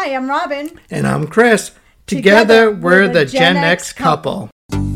Hi, I'm Robin. And I'm Chris. Together we're the Gen X couple.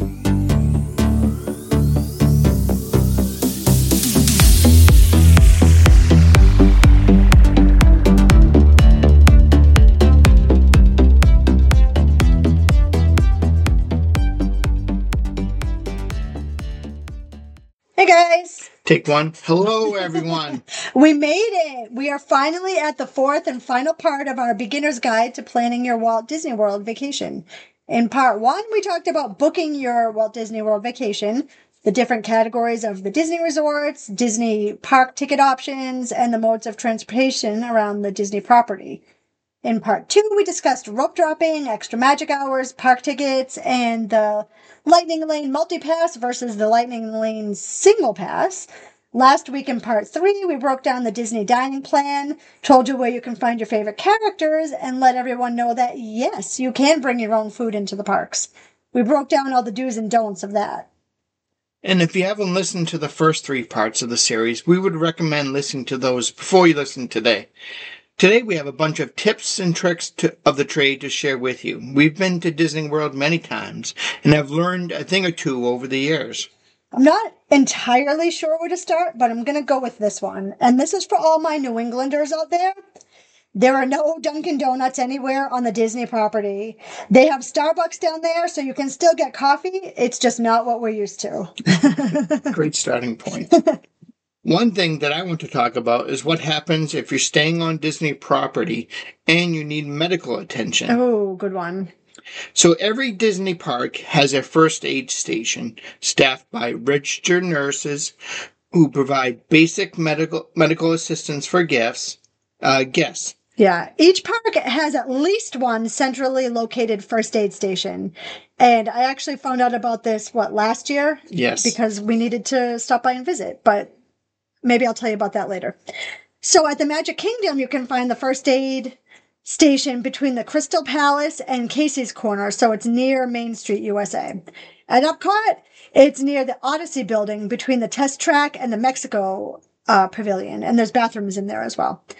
Hey guys. Take one. Hello, everyone. We made it. We are finally at the fourth and final part of our beginner's guide to planning your Walt Disney World vacation. In part one, we talked about booking your Walt Disney World vacation, the different categories of the Disney resorts, Disney park ticket options, and the modes of transportation around the Disney property. In part two, we discussed rope dropping, extra magic hours, park tickets, and the Lightning Lane multi-pass versus the Lightning Lane single pass. Last week in part three, we broke down the Disney dining plan, told you where you can find your favorite characters, and let everyone know that, yes, you can bring your own food into the parks. We broke down all the do's and don'ts of that. And if you haven't listened to the first three parts of the series, we would recommend listening to those before you listen today. Today we have a bunch of tips and tricks of the trade to share with you. We've been to Disney World many times and have learned a thing or two over the years. I'm not entirely sure where to start, but I'm going to go with this one. And this is for all my New Englanders out there. There are no Dunkin' Donuts anywhere on the Disney property. They have Starbucks down there, so you can still get coffee. It's just not what we're used to. Great starting point. One thing that I want to talk about is what happens if you're staying on Disney property and you need medical attention. Oh, good one. So every Disney park has a first aid station staffed by registered nurses who provide basic medical assistance for guests. Yeah, each park has at least one centrally located first aid station. And I actually found out about this, last year? Yes. Because we needed to stop by and visit, but maybe I'll tell you about that later. So at the Magic Kingdom, you can find the first aid station between the Crystal Palace and Casey's Corner, so it's near Main Street, USA. At Epcot, it's near the Odyssey building between the Test Track and the Mexico Pavilion, and there's bathrooms in there as well.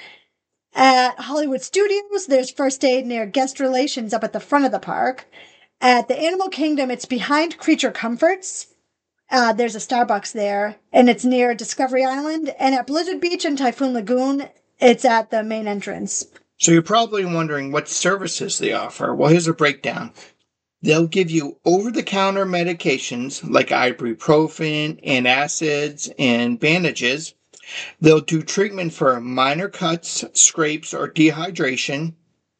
At Hollywood Studios, there's first aid near Guest Relations up at the front of the park. At the Animal Kingdom, it's behind Creature Comforts. There's a Starbucks there, and it's near Discovery Island. And at Blizzard Beach and Typhoon Lagoon, it's at the main entrance. So you're probably wondering what services they offer. Well, here's a breakdown. They'll give you over-the-counter medications like ibuprofen, antacids, and bandages. They'll do treatment for minor cuts, scrapes, or dehydration.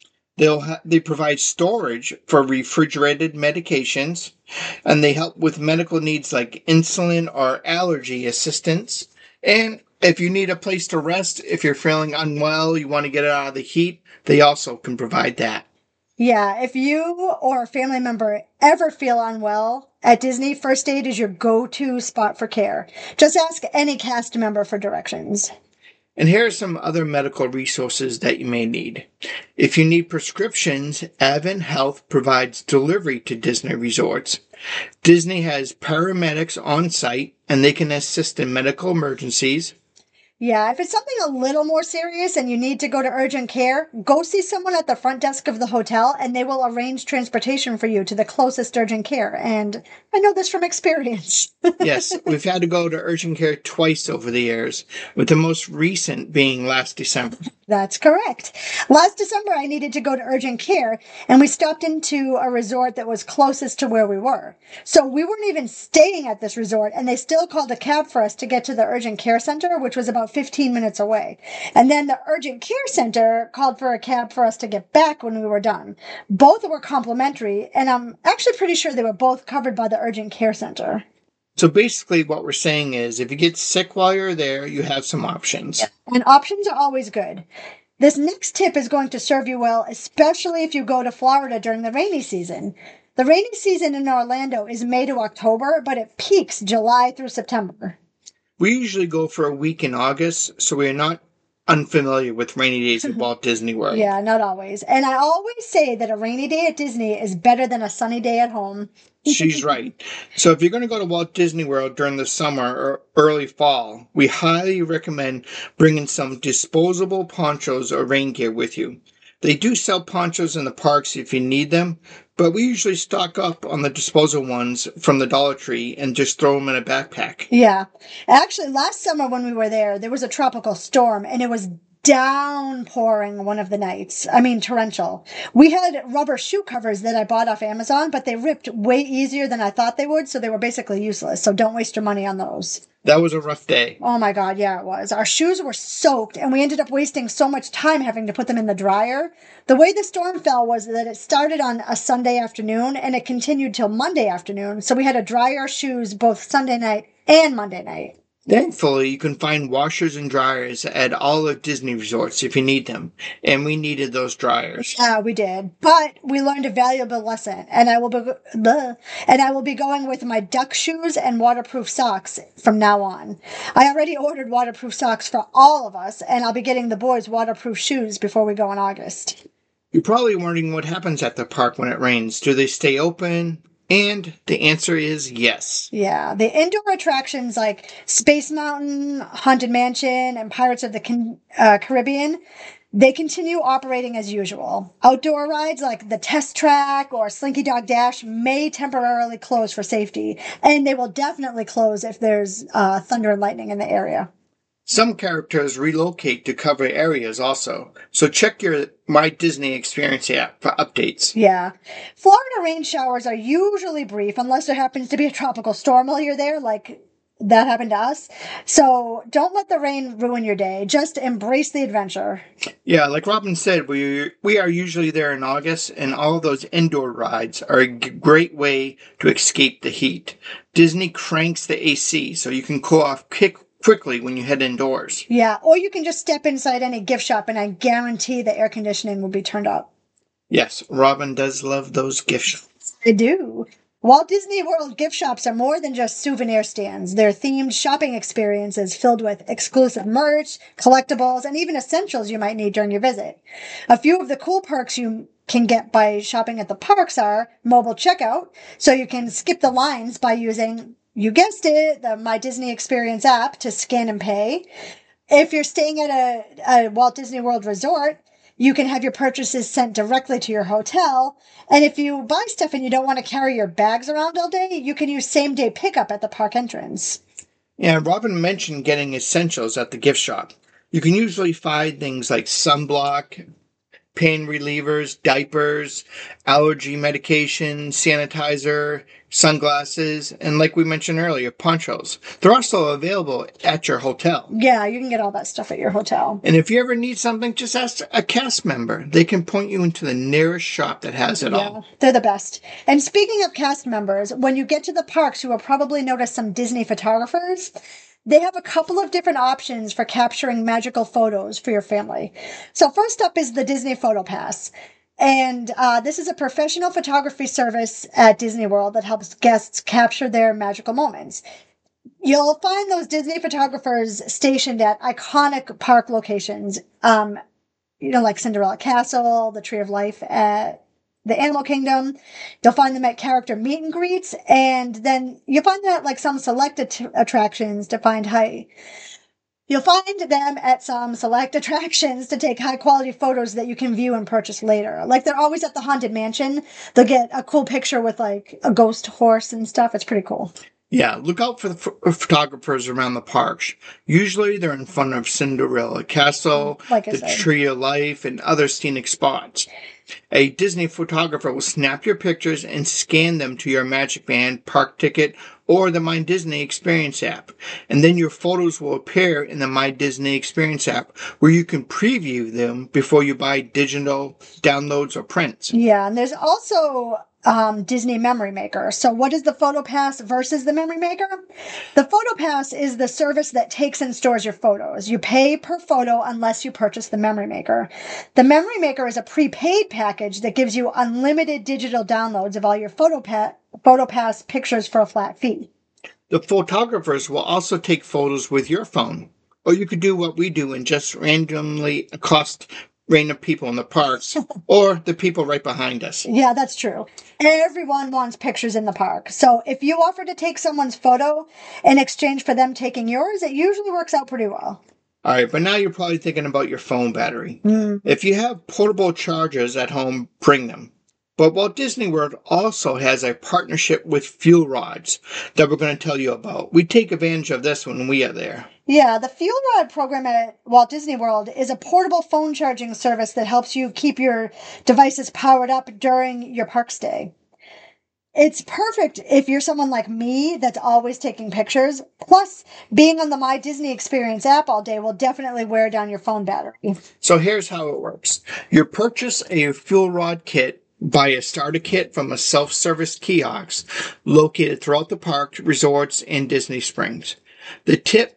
They provide storage for refrigerated medications, and they help with medical needs like insulin or allergy assistance. And if you need a place to rest, if you're feeling unwell, you want to get out of the heat, they also can provide that. Yeah, if you or a family member ever feel unwell, at Disney, first aid is your go-to spot for care. Just ask any cast member for directions. And here are some other medical resources that you may need. If you need prescriptions, Advent Health provides delivery to Disney resorts. Disney has paramedics on site, and they can assist in medical emergencies. Yeah, if it's something a little more serious and you need to go to urgent care, go see someone at the front desk of the hotel and they will arrange transportation for you to the closest urgent care. And I know this from experience. Yes, we've had to go to urgent care twice over the years, with the most recent being last December. That's correct. Last December, I needed to go to urgent care, and we stopped into a resort that was closest to where we were. So we weren't even staying at this resort, and they still called a cab for us to get to the urgent care center, which was about 15 minutes away. And then the urgent care center called for a cab for us to get back when we were done. Both were complimentary, and I'm actually pretty sure they were both covered by the urgent care center. So basically what we're saying is if you get sick while you're there, you have some options. And options are always good. This next tip is going to serve you well, especially if you go to Florida during the rainy season. The rainy season in Orlando is May to October, but it peaks July through September. We usually go for a week in August, so we're not unfamiliar with rainy days at Walt Disney World. Yeah, not always. And I always say that a rainy day at Disney is better than a sunny day at home. She's right. So if you're going to go to Walt Disney World during the summer or early fall, we highly recommend bringing some disposable ponchos or rain gear with you. They do sell ponchos in the parks if you need them, but we usually stock up on the disposal ones from the Dollar Tree and just throw them in a backpack. Yeah. Actually, last summer when we were there was a tropical storm and it was downpouring one of the nights. I mean, torrential. We had rubber shoe covers that I bought off Amazon, but they ripped way easier than I thought they would, so they were basically useless. So don't waste your money on those. That was a rough day. Oh my God, yeah, it was. Our shoes were soaked and we ended up wasting so much time having to put them in the dryer. The way the storm fell was that it started on a Sunday afternoon and it continued till Monday afternoon. So we had to dry our shoes both Sunday night and Monday night. Thankfully, you can find washers and dryers at all of Disney resorts if you need them, and we needed those dryers. Yeah, we did, but we learned a valuable lesson, and I will be going with my duck shoes and waterproof socks from now on. I already ordered waterproof socks for all of us, and I'll be getting the boys waterproof shoes before we go in August. You're probably wondering what happens at the park when it rains. Do they stay open? And the answer is yes. Yeah, the indoor attractions like Space Mountain, Haunted Mansion, and Pirates of the Caribbean, they continue operating as usual. Outdoor rides like the Test Track or Slinky Dog Dash may temporarily close for safety, and they will definitely close if there's thunder and lightning in the area. Some characters relocate to cover areas also, so check your My Disney Experience app for updates. Yeah. Florida rain showers are usually brief unless there happens to be a tropical storm while you're there, like that happened to us. So don't let the rain ruin your day. Just embrace the adventure. Yeah, like Robin said, we are usually there in August, and all of those indoor rides are a great way to escape the heat. Disney cranks the AC so you can cool off quickly when you head indoors. Yeah, or you can just step inside any gift shop and I guarantee the air conditioning will be turned up. Yes, Robin does love those gift shops. I do. Walt Disney World gift shops are more than just souvenir stands. They're themed shopping experiences filled with exclusive merch, collectibles, and even essentials you might need during your visit. A few of the cool perks you can get by shopping at the parks are mobile checkout, so you can skip the lines by using, you guessed it, the My Disney Experience app to scan and pay. If you're staying at a Walt Disney World resort, you can have your purchases sent directly to your hotel. And if you buy stuff and you don't want to carry your bags around all day, you can use same-day pickup at the park entrance. Yeah, Robin mentioned getting essentials at the gift shop. You can usually find things like sunblock, pain relievers, diapers, allergy medication, sanitizer, sunglasses, and like we mentioned earlier, ponchos. They're also available at your hotel. Yeah, you can get all that stuff at your hotel. And if you ever need something, just ask a cast member. They can point you into the nearest shop that has it all. They're the best. And speaking of cast members, when you get to the parks, you will probably notice some Disney photographers. They have a couple of different options for capturing magical photos for your family. So first up is the Disney Photo Pass. And this is a professional photography service at Disney World that helps guests capture their magical moments. You'll find those Disney photographers stationed at iconic park locations, like Cinderella Castle, the Tree of Life at the Animal Kingdom. You'll find them at character meet and greets, and then you'll find them at like some select attractions to find You'll find them at some select attractions to take high quality photos that you can view and purchase later. Like they're always at the Haunted Mansion. They'll get a cool picture with like a ghost horse and stuff. It's pretty cool. Yeah, look out for the photographers around the parks. Usually they're in front of Cinderella Castle, the Tree of Life, and other scenic spots. A Disney photographer will snap your pictures and scan them to your Magic Band, park ticket, or the My Disney Experience app. And then your photos will appear in the My Disney Experience app where you can preview them before you buy digital downloads or prints. Yeah, and there's also Disney Memory Maker. So what is the Photo Pass versus the Memory Maker? The Photo Pass is the service that takes and stores your photos. You pay per photo unless you purchase the Memory Maker. The Memory Maker is a prepaid package that gives you unlimited digital downloads of all your Photo Pass pictures for a flat fee. The photographers will also take photos with your phone. Or you could do what we do and just randomly accost random people in the parks or the people right behind us. Yeah, that's true. Everyone wants pictures in the park. So if you offer to take someone's photo in exchange for them taking yours, it usually works out pretty well. All right, but now you're probably thinking about your phone battery. If you have portable chargers at home, bring them. But Walt Disney World also has a partnership with fuel rods that we're going to tell you about. We take advantage of this when we are there. Yeah, the Fuel Rod program at Walt Disney World is a portable phone charging service that helps you keep your devices powered up during your park stay. It's perfect if you're someone like me that's always taking pictures. Plus, being on the My Disney Experience app all day will definitely wear down your phone battery. So here's how it works. You purchase a fuel rod kit, buy a starter kit from a self-service kiosk located throughout the park, resorts, and Disney Springs. The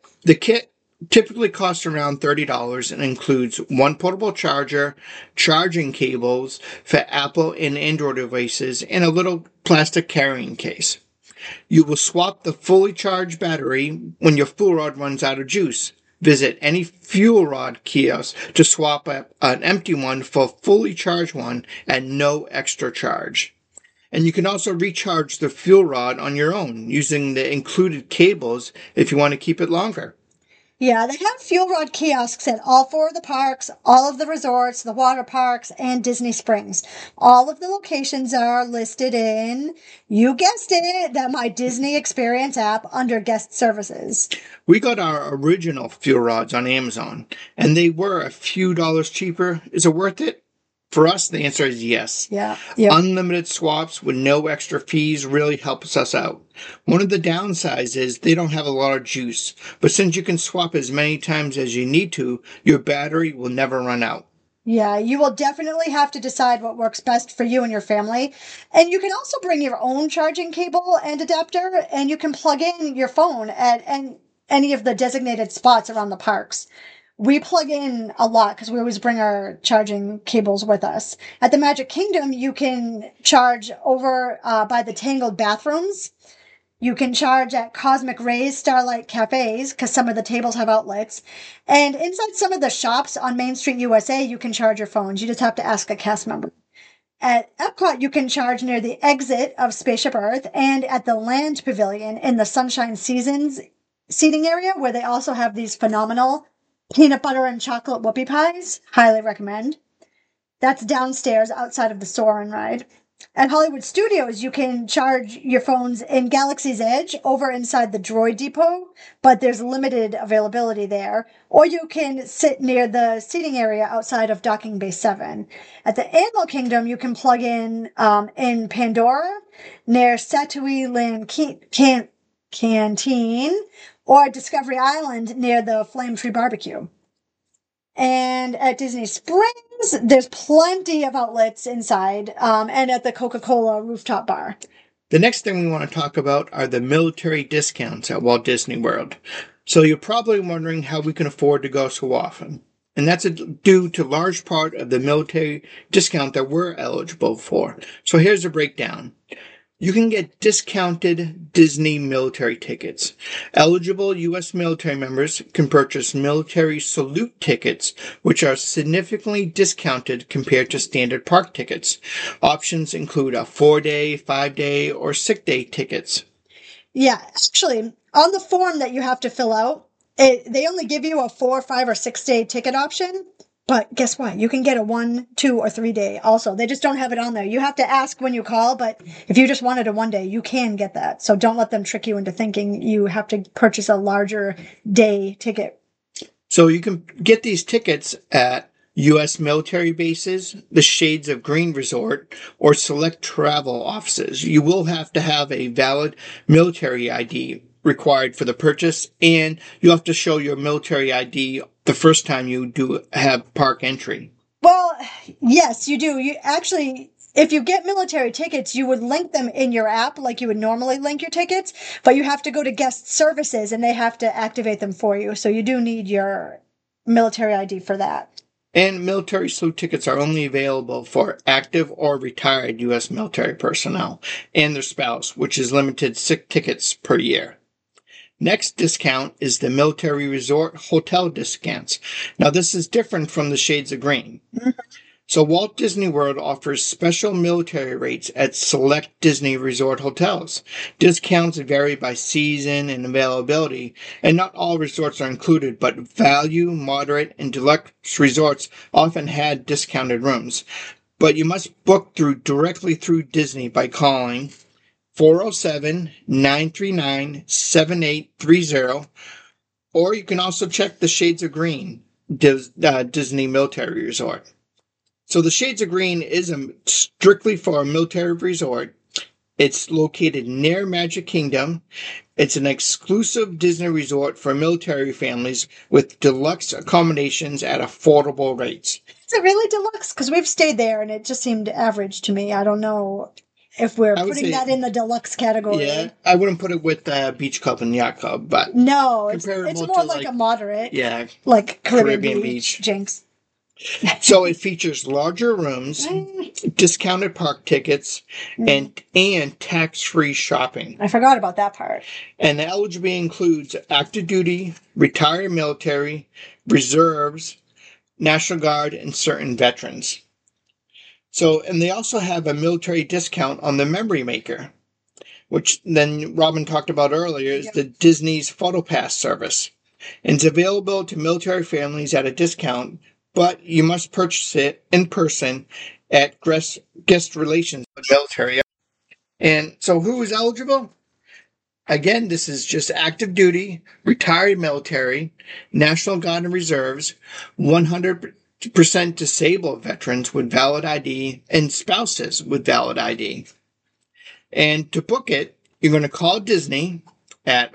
kit typically costs around $30 and includes one portable charger, charging cables for Apple and Android devices, and a little plastic carrying case. You will swap the fully charged battery when your fuel rod runs out of juice. Visit any fuel rod kiosk to swap an empty one for a fully charged one at no extra charge. And you can also recharge the fuel rod on your own using the included cables if you want to keep it longer. Yeah, they have fuel rod kiosks at all 4 of the parks, all of the resorts, the water parks, and Disney Springs. All of the locations are listed in, you guessed it, the My Disney Experience app under guest services. We got our original fuel rods on Amazon, and they were a few dollars cheaper. Is it worth it? For us, the answer is yes. Yeah. Unlimited swaps with no extra fees really helps us out. One of the downsides is they don't have a lot of juice, but since you can swap as many times as you need to, your battery will never run out. Yeah, you will definitely have to decide what works best for you and your family. And you can also bring your own charging cable and adapter, and you can plug in your phone at any of the designated spots around the parks. We plug in a lot because we always bring our charging cables with us. At the Magic Kingdom, you can charge over by the Tangled bathrooms. You can charge at Cosmic Rays Starlight Cafes because some of the tables have outlets. And inside some of the shops on Main Street USA, you can charge your phones. You just have to ask a cast member. At Epcot, you can charge near the exit of Spaceship Earth and at the Land Pavilion in the Sunshine Seasons seating area where they also have these phenomenal peanut butter and chocolate whoopie pies. Highly recommend. That's downstairs outside of the store and ride. At Hollywood Studios, you can charge your phones in Galaxy's Edge over inside the Droid Depot, but there's limited availability there. Or you can sit near the seating area outside of Docking Bay 7. At the Animal Kingdom, you can plug in Pandora near Satui Land Canteen, or Discovery Island near the Flame Tree Barbecue. And at Disney Springs, there's plenty of outlets inside, and at the Coca-Cola rooftop bar. The next thing we want to talk about are the military discounts at Walt Disney World. So you're probably wondering how we can afford to go so often. And that's due to large part of the military discount that we're eligible for. So here's a breakdown. You can get discounted Disney military tickets. Eligible U.S. military members can purchase military salute tickets, which are significantly discounted compared to standard park tickets. Options include a 4-day, 5-day, or 6-day tickets. Yeah, actually, on the form that you have to fill out, they only give you a 4, 5, or 6-day ticket option. But guess what? You can get a 1, 2, or 3-day also. They just don't have it on there. You have to ask when you call, but if you just wanted a 1-day, you can get that. So don't let them trick you into thinking you have to purchase a larger day ticket. So you can get these tickets at U.S. military bases, the Shades of Green Resort, or select travel offices. You will have to have a valid military ID required for the purchase, and you have to show your military ID the first time you do have park entry. Well, yes, you do. You actually, if you get military tickets, you would link them in your app like you would normally link your tickets, but you have to go to guest services and they have to activate them for you. So you do need your military ID for that. And military salute tickets are only available for active or retired U.S. military personnel and their spouse, which is limited 6 tickets per year. Next discount is the military resort hotel discounts. Now, this is different from the Shades of Green. Mm-hmm. So Walt Disney World offers special military rates at select Disney resort hotels. Discounts vary by season and availability, and not all resorts are included, but value, moderate, and deluxe resorts often had discounted rooms. But you must book directly through Disney by calling 407-939-7830, or you can also check the Shades of Green Disney Military Resort. So the Shades of Green is strictly for a military resort. It's located near Magic Kingdom. It's an exclusive Disney resort for military families with deluxe accommodations at affordable rates. Is it really deluxe? Because we've stayed there and it just seemed average to me. I don't know if we're putting that in the deluxe category. Yeah, I wouldn't put it with Beach Club and Yacht Club, but no, it's more like a moderate. Yeah, like Caribbean Beach. Jinx. So it features larger rooms, discounted park tickets, and tax-free shopping. I forgot about that part. And the eligibility includes active duty, retired military, reserves, National Guard, and certain veterans. So, and they also have a military discount on the Memory Maker, which then Robin talked about earlier is the Disney's PhotoPass service. And it's available to military families at a discount, but you must purchase it in person at guest relations with military. And so who is eligible? Again, this is just active duty, retired military, National Guard and Reserves, 100% disabled veterans with valid ID, and spouses with valid ID. And to book it, you're going to call Disney at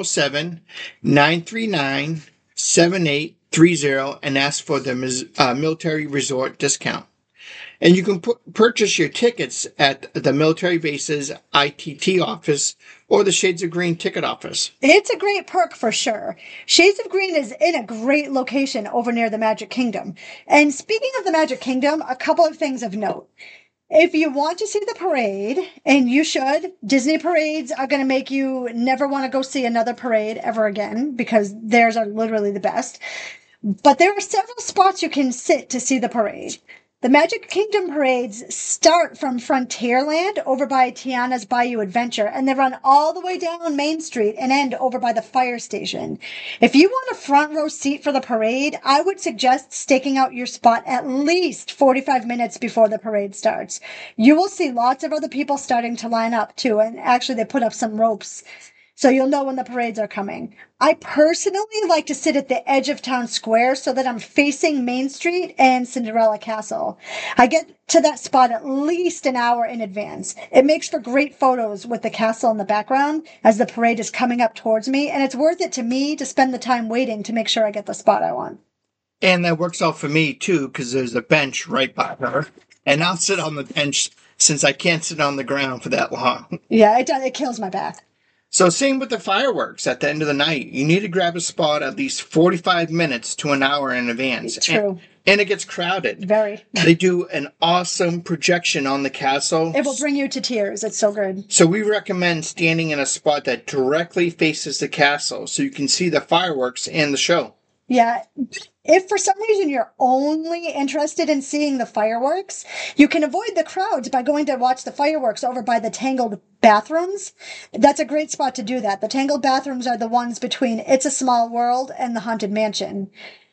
407-939-7830 and ask for the military resort discount. And you can purchase your tickets at the military base's ITT office or the Shades of Green ticket office. It's a great perk for sure. Shades of Green is in a great location over near the Magic Kingdom. And speaking of the Magic Kingdom, a couple of things of note. If you want to see the parade, and you should, Disney parades are going to make you never want to go see another parade ever again because theirs are literally the best. But there are several spots you can sit to see the parade. The Magic Kingdom parades start from Frontierland over by Tiana's Bayou Adventure, and they run all the way down Main Street and end over by the fire station. If you want a front row seat for the parade, I would suggest staking out your spot at least 45 minutes before the parade starts. You will see lots of other people starting to line up too, and actually they put up some ropes so you'll know when the parades are coming. I personally like to sit at the edge of Town Square so that I'm facing Main Street and Cinderella Castle. I get to that spot at least an hour in advance. It makes for great photos with the castle in the background as the parade is coming up towards me, and it's worth it to me to spend the time waiting to make sure I get the spot I want. And that works out for me too, because there's a bench right by her, and I'll sit on the bench since I can't sit on the ground for that long. Yeah, it kills my back. So same with the fireworks at the end of the night. You need to grab a spot at least 45 minutes to an hour in advance. True. And it gets crowded. Very. They do an awesome projection on the castle. It will bring you to tears. It's so good. So we recommend standing in a spot that directly faces the castle so you can see the fireworks and the show. Yeah. If for some reason you're only interested in seeing the fireworks, you can avoid the crowds by going to watch the fireworks over by the Tangled bathrooms. That's a great spot to do that. The Tangled bathrooms are the ones between It's a Small World and the Haunted Mansion.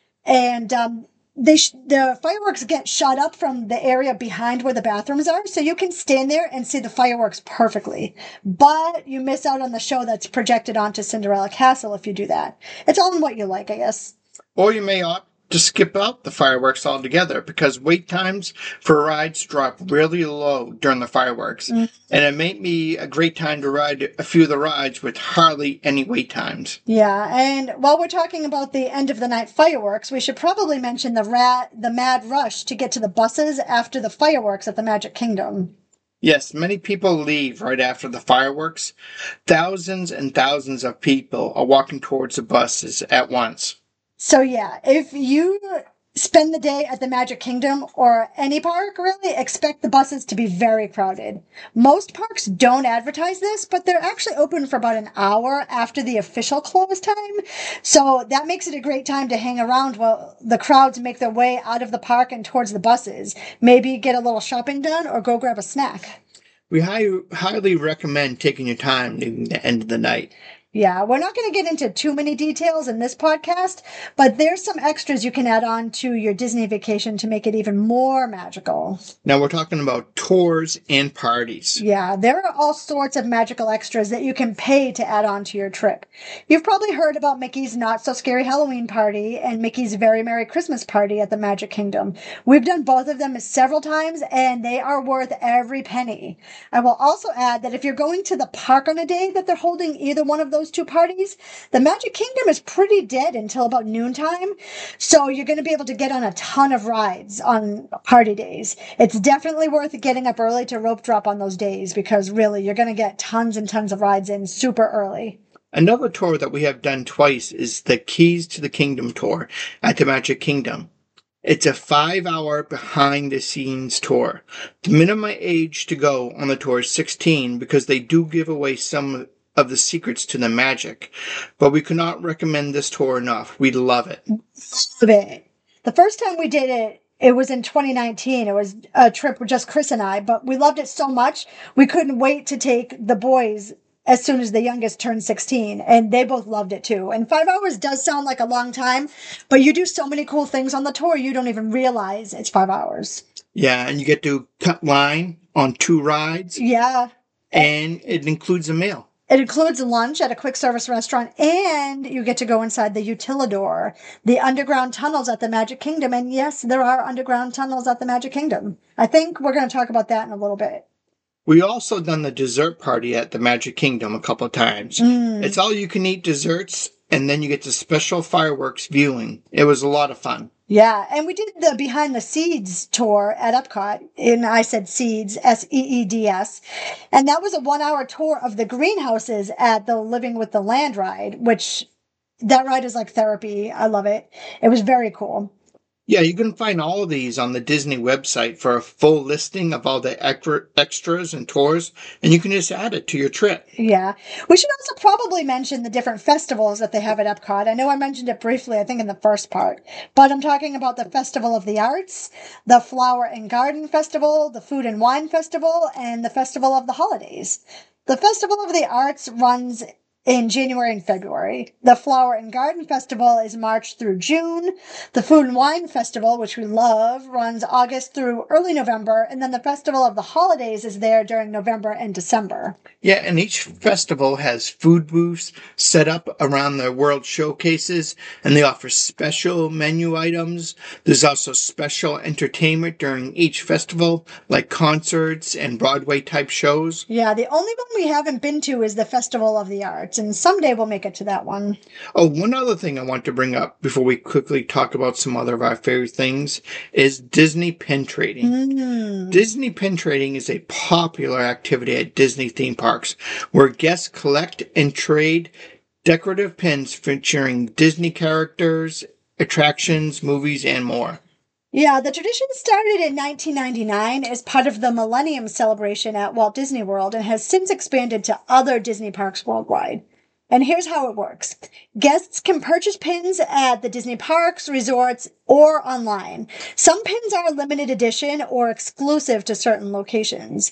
And the fireworks get shot up from the area behind where the bathrooms are, so you can stand there and see the fireworks perfectly. But you miss out on the show that's projected onto Cinderella Castle if you do that. It's all in what you like, I guess. Or you may opt to skip out the fireworks altogether because wait times for rides drop really low during the fireworks. And it may be a great time to ride a few of the rides with hardly any wait times. Yeah, and while we're talking about the end of the night fireworks, we should probably mention the mad rush to get to the buses after the fireworks at the Magic Kingdom. Yes, many people leave right after the fireworks. Thousands and thousands of people are walking towards the buses at once. So yeah, if you spend the day at the Magic Kingdom or any park, really, expect the buses to be very crowded. Most parks don't advertise this, but they're actually open for about an hour after the official close time. So that makes it a great time to hang around while the crowds make their way out of the park and towards the buses. Maybe get a little shopping done or go grab a snack. We highly recommend taking your time near the end of the night. Yeah, we're not going to get into too many details in this podcast, but there's some extras you can add on to your Disney vacation to make it even more magical. Now we're talking about tours and parties. Yeah, there are all sorts of magical extras that you can pay to add on to your trip. You've probably heard about Mickey's Not So Scary Halloween Party and Mickey's Very Merry Christmas Party at the Magic Kingdom. We've done both of them several times, and they are worth every penny. I will also add that if you're going to the park on a day that they're holding either one of those two parties, the Magic Kingdom is pretty dead until about noontime. So you're going to be able to get on a ton of rides on party days. It's definitely worth getting up early to rope drop on those days because really you're going to get tons and tons of rides in super early. Another tour that we have done twice is the Keys to the Kingdom tour at the Magic Kingdom. It's a 5-hour behind-the-scenes tour. The minimum age to go on the tour is 16 because they do give away some of the secrets to the magic, but we could not recommend this tour enough. We love it. Love it. The first time we did it, it was in 2019. It was a trip with just Chris and I, but we loved it so much we couldn't wait to take the boys as soon as the youngest turned 16, and they both loved it too. And 5 hours does sound like a long time, but you do so many cool things on the tour you don't even realize it's 5 hours. Yeah, and you get to cut line on 2 rides. Yeah. And it includes a meal. It includes lunch at a quick service restaurant, and you get to go inside the Utilidor, the underground tunnels at the Magic Kingdom. And yes, there are underground tunnels at the Magic Kingdom. I think we're going to talk about that in a little bit. We also done the dessert party at the Magic Kingdom a couple of times. It's all you can eat desserts, and then you get the special fireworks viewing. It was a lot of fun. Yeah, and we did the Behind the Seeds tour at Epcot, and I said Seeds, Seeds, and that was a 1-hour tour of the greenhouses at the Living with the Land ride, which that ride is like therapy. I love it. It was very cool. Yeah, you can find all of these on the Disney website for a full listing of all the extras and tours, and you can just add it to your trip. Yeah. We should also probably mention the different festivals that they have at Epcot. I know I mentioned it briefly, I think, in the first part, but I'm talking about the Festival of the Arts, the Flower and Garden Festival, the Food and Wine Festival, and the Festival of the Holidays. The Festival of the Arts runs in January and February. The Flower and Garden Festival is March through June. The Food and Wine Festival, which we love, runs August through early November. And then the Festival of the Holidays is there during November and December. Yeah, and each festival has food booths set up around their world showcases, and they offer special menu items. There's also special entertainment during each festival, like concerts and Broadway-type shows. Yeah, the only one we haven't been to is the Festival of the Arts, and someday we'll make it to that one. Oh, one other thing I want to bring up before we quickly talk about some other of our favorite things is Disney pin trading. Disney pin trading is a popular activity at Disney theme parks, where guests collect and trade decorative pins featuring Disney characters, attractions, movies, and more. Yeah, the tradition started in 1999 as part of the Millennium Celebration at Walt Disney World and has since expanded to other Disney parks worldwide. And here's how it works. Guests can purchase pins at the Disney parks, resorts, or online. Some pins are limited edition or exclusive to certain locations.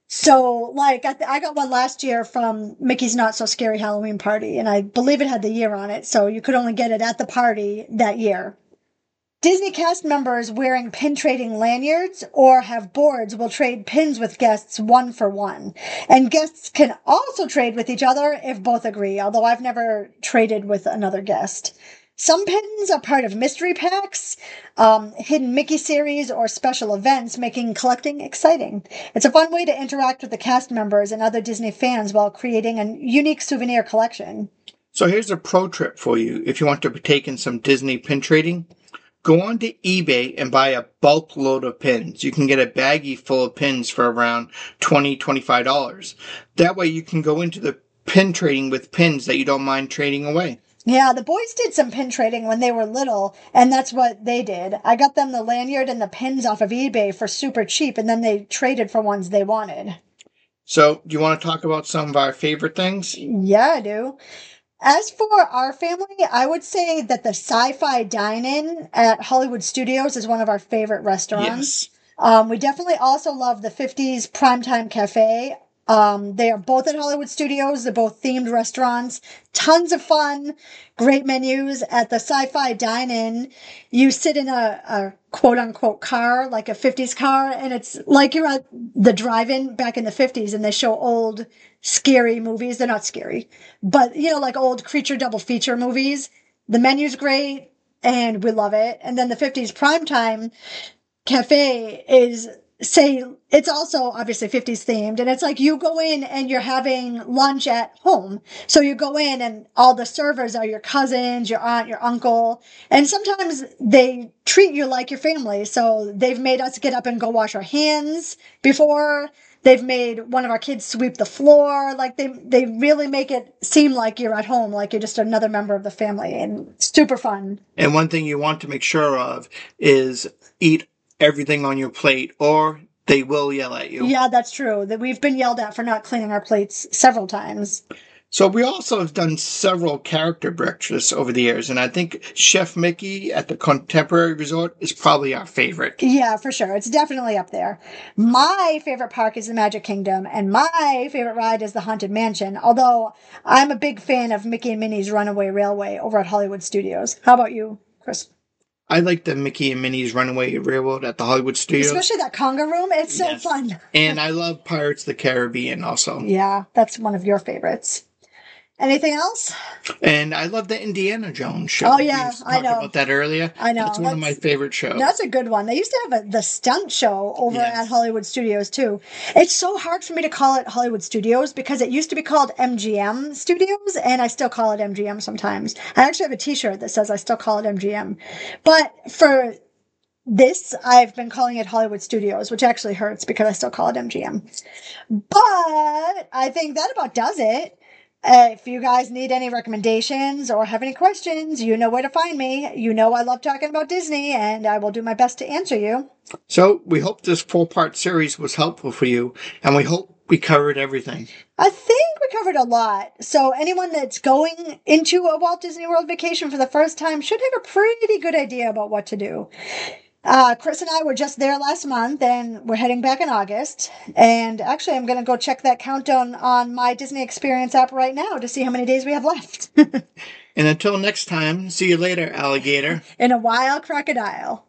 So, like, I got one last year from Mickey's Not So Scary Halloween Party, and I believe it had the year on it, so you could only get it at the party that year. Disney cast members wearing pin trading lanyards or have boards will trade pins with guests 1 for 1. And guests can also trade with each other if both agree, although I've never traded with another guest. Some pins are part of mystery packs, hidden Mickey series, or special events, making collecting exciting. It's a fun way to interact with the cast members and other Disney fans while creating a unique souvenir collection. So here's a pro tip for you if you want to partake in some Disney pin trading. Go on to eBay and buy a bulk load of pins. You can get a baggie full of pins for around $20, $25. That way you can go into the pin trading with pins that you don't mind trading away. Yeah, the boys did some pin trading when they were little, and that's what they did. I got them the lanyard and the pins off of eBay for super cheap, and then they traded for ones they wanted. So, do you want to talk about some of our favorite things? Yeah, I do. As for our family, I would say that the Sci-Fi Dine-In at Hollywood Studios is one of our favorite restaurants. Yes. We definitely also love the 50s Primetime Cafe. They are both at Hollywood Studios. They're both themed restaurants. Tons of fun, great menus. At the Sci-Fi Dine-In, you sit in a quote-unquote car, like a 50s car, and it's like you're at the drive-in back in the 50s, and they show old scary movies. They're not scary, but like old creature double feature movies. The menu's great and we love it. And then the 50s Primetime Cafe is, say, it's also obviously 50s themed, and it's like you go in and you're having lunch at home. So you go in and all the servers are your cousins, your aunt, your uncle, and sometimes they treat you like your family. So they've made us get up and go wash our hands before. They've made one of our kids sweep the floor. Like they really make it seem like you're at home, like you're just another member of the family, and super fun. And one thing you want to make sure of is eat everything on your plate, or they will yell at you. Yeah, that's true. That we've been yelled at for not cleaning our plates several times. So we also have done several character breakfasts over the years, and I think Chef Mickey at the Contemporary Resort is probably our favorite. Yeah, for sure. It's definitely up there. My favorite park is the Magic Kingdom, and my favorite ride is the Haunted Mansion, although I'm a big fan of Mickey and Minnie's Runaway Railway over at Hollywood Studios. How about you, Chris? I like the Mickey and Minnie's Runaway Railroad at the Hollywood Studios. Especially that conga room. It's so fun. And I love Pirates of the Caribbean also. Yeah, that's one of your favorites. Anything else? And I love the Indiana Jones show. Oh, yeah, I know. We talked about that earlier. I know. That's one of my favorite shows. That's a good one. They used to have the stunt show over at Hollywood Studios, too. It's so hard for me to call it Hollywood Studios because it used to be called MGM Studios, and I still call it MGM sometimes. I actually have a t-shirt that says I still call it MGM. But for this, I've been calling it Hollywood Studios, which actually hurts because I still call it MGM. But I think that about does it. If you guys need any recommendations or have any questions, you know where to find me. You know I love talking about Disney, and I will do my best to answer you. So we hope this 4-part series was helpful for you, and we hope we covered everything. I think we covered a lot. So anyone that's going into a Walt Disney World vacation for the first time should have a pretty good idea about what to do. Chris and I were just there last month, and we're heading back in August. And actually, I'm going to go check that countdown on my Disney Experience app right now to see how many days we have left. And until next time, see you later, alligator. In a wild crocodile.